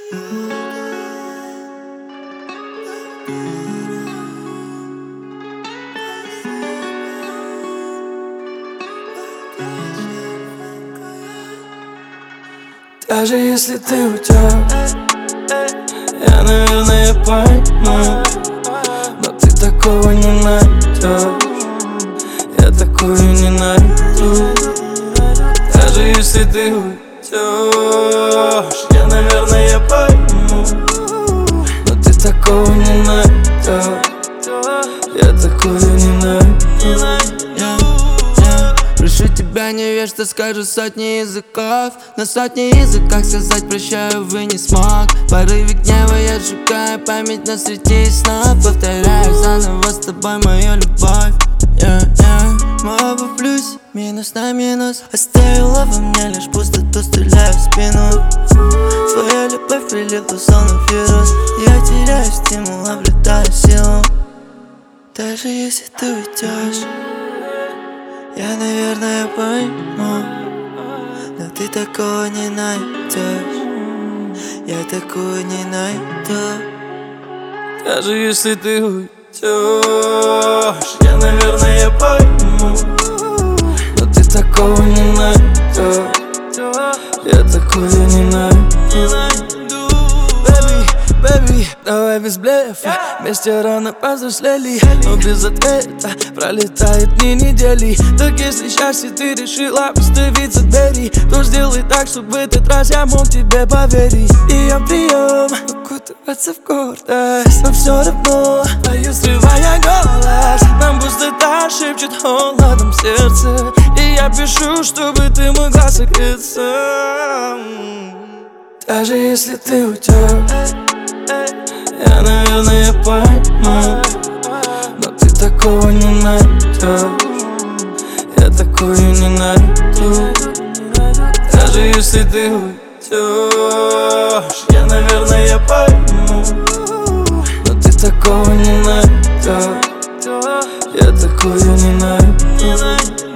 Даже если ты уйдешь, я, наверное, пойму, но ты такого не найдешь, я такую не найду. Даже если ты уйдешь, я, наверное, пойму, но ты такого не найдешь, я такую не найду. Прошу тебя, не верь, что скажу сотни языков. На сотни языках сказать прощаю, увы, не смог. В порыве гнева я сжигаю память на среди снов. Повторяю заново с тобой мою любовь. Мы оба в плюсе, минус на минус. Оставила во мне лишь пустоту, стреляю в спину. Твоя любовь прилипла словно вирус. Я теряю стимул, обретаю силу. Даже если ты уйдешь, я, наверное, пойму, но ты такого не найдешь, я такую не найду. Даже если ты уйдешь, я, наверное, пойму, но ты такого не найдешь, я такую не найду. Baby, давай без блефа, вместе рано повзрослели, но без ответа пролетают дни, недели. Так если счастье ты решила выставить за двери, то сделай так, чтобы в этот раз я мог тебе поверить. И я прием, укутываться в гордость, но все равно пою, срывая голос. Нам пустота шепчет холодом сердце, и я пишу, чтобы ты могла согреться. Даже если ты уйдешь, я, наверное, пойму, но ты такого не найдешь, я такую не найду. Даже если ты уйдешь, я, наверное, пойму, но ты такого не найдешь, я такую не найду.